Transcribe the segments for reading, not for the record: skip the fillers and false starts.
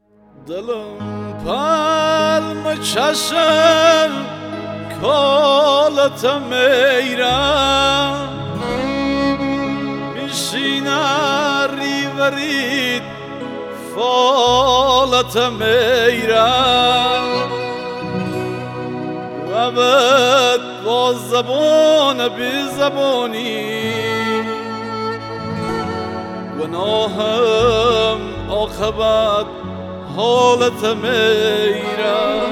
دلم پلم چشم کالت میرم میشینه ریورید فالت میرم و بد با زبان بی زبانی گناهم عاقبت حالت میرم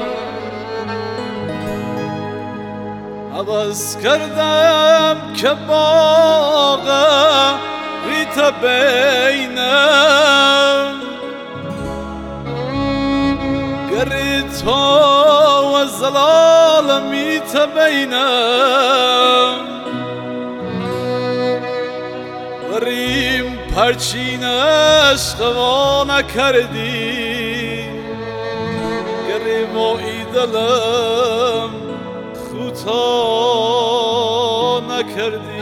عوض کردم که باغ ریت بینم گریتا و زلال میت بینم وریم پرچینش قوا نکردی گریمایی دلم کوتا نکردی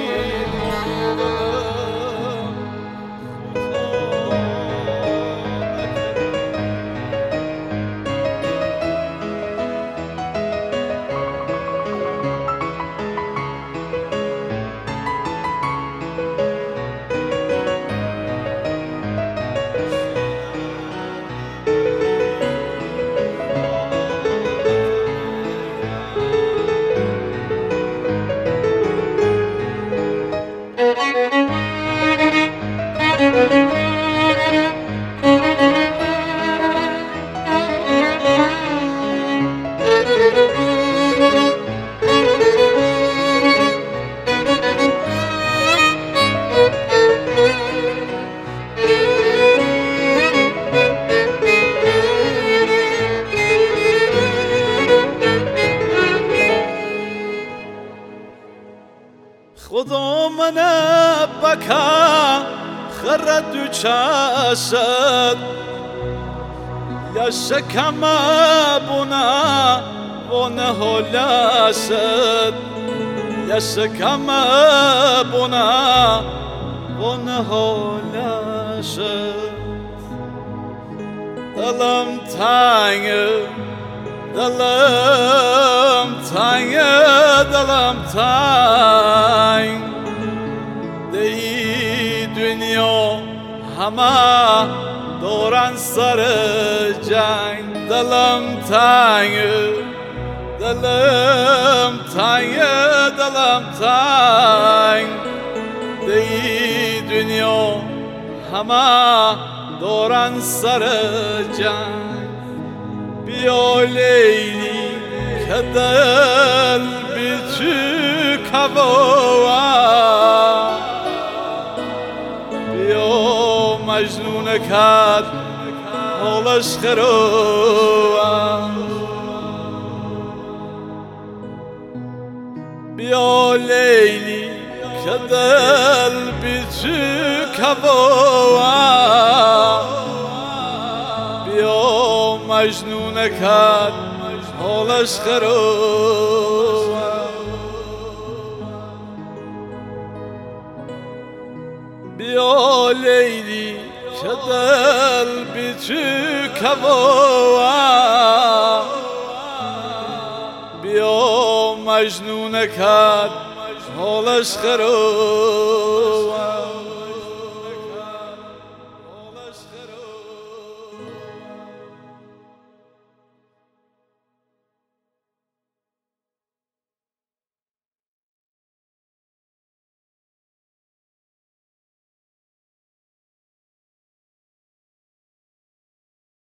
خدا منه بکن خرد و چشد یا شکم بونه بونه هلشد یا شکم بونه بونه هلشد دلم تنگه دلم تنگه دلم تنگ دی دنیا همه دورن سر جنگ دلم تنگه دلم تنگه دلم تنگ دی دنیا همه دورن سر جنگ بیا لیلی که دل بی تو کبوه بیا مجنون کرد حالش خروه بیا لیلی که دل بی تو کبوه بیا مجنون کرد حالش خروه بیا لیلی که دل بی تو کبوه بیا مجنون کرد حالش خروه